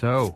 So,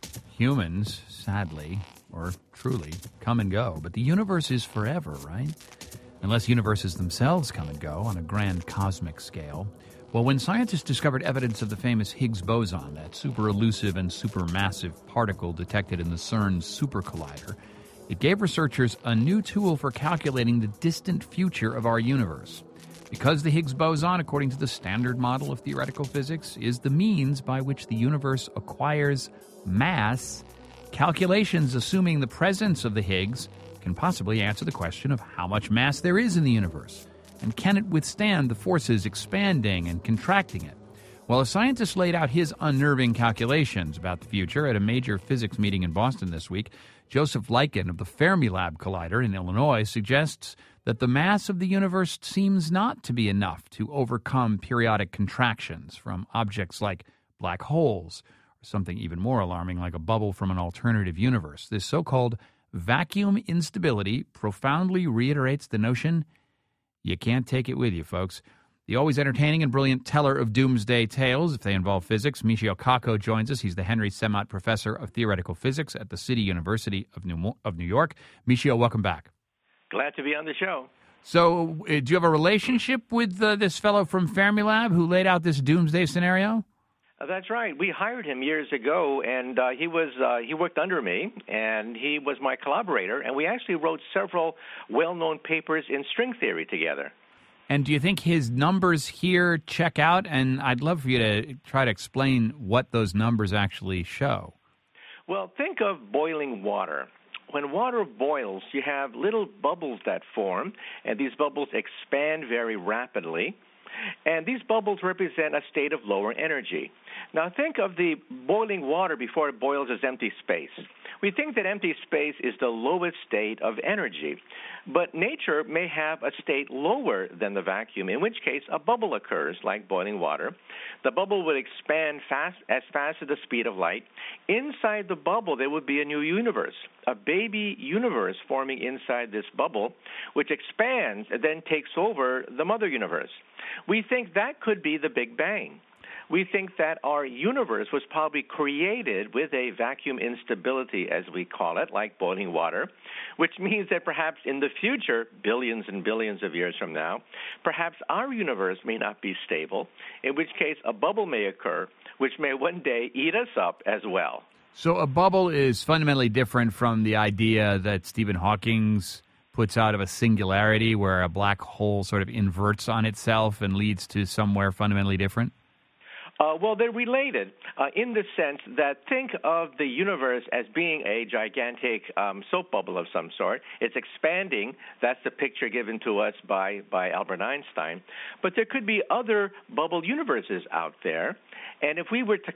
humans, sadly, or truly, come and go. But the universe is forever, right? Unless universes themselves come and go on a grand cosmic scale. Well, when scientists discovered evidence of the famous Higgs boson, that super elusive and supermassive particle detected in the CERN Super Collider, it gave researchers a new tool for calculating the distant future of our universe. Because the Higgs boson, according to the standard model of theoretical physics, is the means by which the universe acquires mass, calculations assuming the presence of the Higgs can possibly answer the question of how much mass there is in the universe, and can it withstand the forces expanding and contracting it? Well, a scientist laid out his unnerving calculations about the future at a major physics meeting in Boston this week. Joseph Liken of the Fermilab Collider in Illinois suggests that the mass of the universe seems not to be enough to overcome periodic contractions from objects like black holes, or something even more alarming like a bubble from an alternative universe. This so-called vacuum instability profoundly reiterates the notion you can't take it with you, folks. The always entertaining and brilliant teller of doomsday tales, if they involve physics, Michio Kaku joins us. He's the Henry Semot Professor of Theoretical Physics at the City University of New York. Michio, welcome back. Glad to be on the show. So, do you have a relationship with this fellow from Fermilab who laid out this doomsday scenario? That's right. We hired him years ago, and he worked under me, and he was my collaborator, and we actually wrote several well-known papers in string theory together. And do you think his numbers here check out? And I'd love for you to try to explain what those numbers actually show. Well, think of boiling water. When water boils, you have little bubbles that form, and these bubbles expand very rapidly. And these bubbles represent a state of lower energy. Now think of the boiling water before it boils as empty space. We think that empty space is the lowest state of energy, but nature may have a state lower than the vacuum, in which case a bubble occurs, like boiling water. The bubble would expand as fast as the speed of light. Inside the bubble, there would be a new universe, a baby universe forming inside this bubble, which expands and then takes over the mother universe. We think that could be the Big Bang. We think that our universe was probably created with a vacuum instability, as we call it, like boiling water, which means that perhaps in the future, billions and billions of years from now, perhaps our universe may not be stable, in which case a bubble may occur, which may one day eat us up as well. So a bubble is fundamentally different from the idea that Stephen Hawking's puts out of a singularity where a black hole sort of inverts on itself and leads to somewhere fundamentally different? Well, they're related in the sense that think of the universe as being a gigantic soap bubble of some sort. It's expanding. That's the picture given to us by Albert Einstein. But there could be other bubble universes out there. And if we were to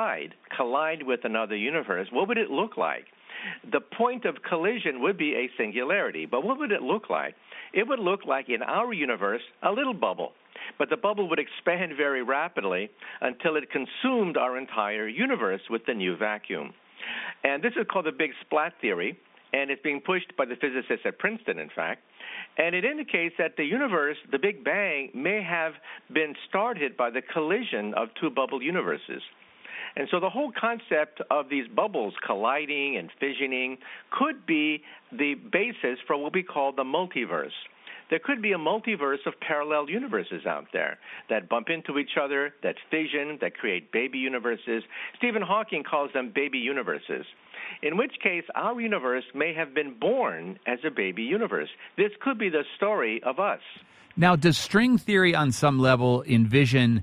collide with another universe, what would it look like? The point of collision would be a singularity. But what would it look like? It would look like in our universe a little bubble. But the bubble would expand very rapidly until it consumed our entire universe with the new vacuum. And this is called the Big Splat theory, and it's being pushed by the physicists at Princeton, in fact. And it indicates that the universe, the Big Bang, may have been started by the collision of two bubble universes. And so the whole concept of these bubbles colliding and fissioning could be the basis for what we call the multiverse. There could be a multiverse of parallel universes out there that bump into each other, that fission, that create baby universes. Stephen Hawking calls them baby universes, in which case our universe may have been born as a baby universe. This could be the story of us. Now, does string theory on some level envision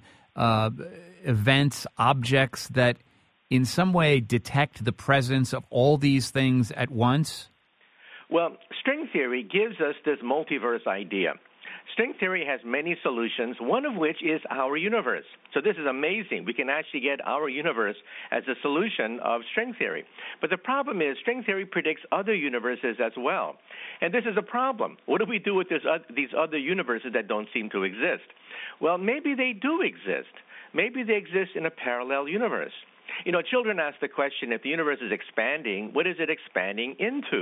events, objects that in some way detect the presence of all these things at once? Well, string theory gives us this multiverse idea. String theory has many solutions, one of which is our universe. So this is amazing. We can actually get our universe as a solution of string theory. But the problem is string theory predicts other universes as well. And this is a problem. What do we do with these other universes that don't seem to exist? Well, maybe they do exist. Maybe they exist in a parallel universe. You know, children ask the question, if the universe is expanding, what is it expanding into?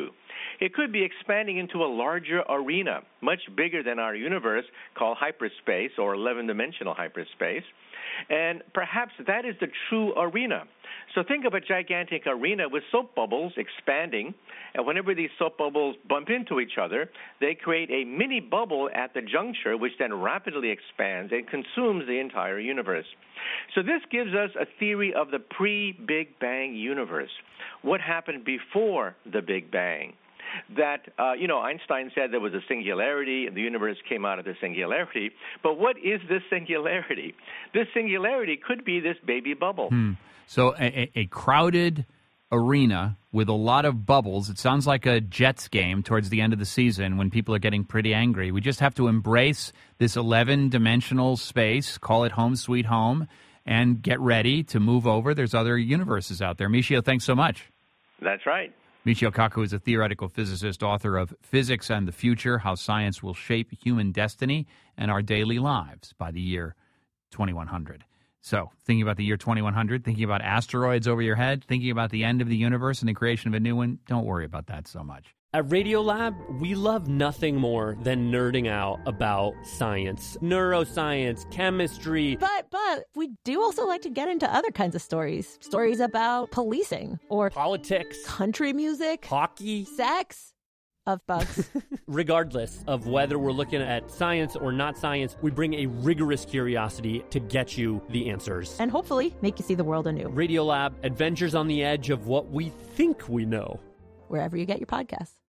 It could be expanding into a larger arena, much bigger than our universe, called hyperspace or 11-dimensional hyperspace. And perhaps that is the true arena. So think of a gigantic arena with soap bubbles expanding, and whenever these soap bubbles bump into each other, they create a mini bubble at the juncture, which then rapidly expands and consumes the entire universe. So this gives us a theory of the pre-Big Bang universe. What happened before the Big Bang? That, Einstein said there was a singularity and the universe came out of the singularity. But what is this singularity? This singularity could be this baby bubble. So a crowded arena with a lot of bubbles. It sounds like a Jets game towards the end of the season when people are getting pretty angry. We just have to embrace this 11-dimensional space, call it home sweet home, and get ready to move over. There's other universes out there. Michio, thanks so much. That's right. Michio Kaku is a theoretical physicist, author of Physics and the Future, How Science Will Shape Human Destiny and Our Daily Lives by the year 2100. So, thinking about the year 2100, thinking about asteroids over your head, thinking about the end of the universe and the creation of a new one, don't worry about that so much. At Radiolab, we love nothing more than nerding out about science, neuroscience, chemistry. But we do also like to get into other kinds of stories. Stories about policing or politics, country music, hockey, sex, of bugs. Regardless of whether we're looking at science or not science, we bring a rigorous curiosity to get you the answers. And hopefully make you see the world anew. Radiolab, adventures on the edge of what we think we know. Wherever you get your podcasts.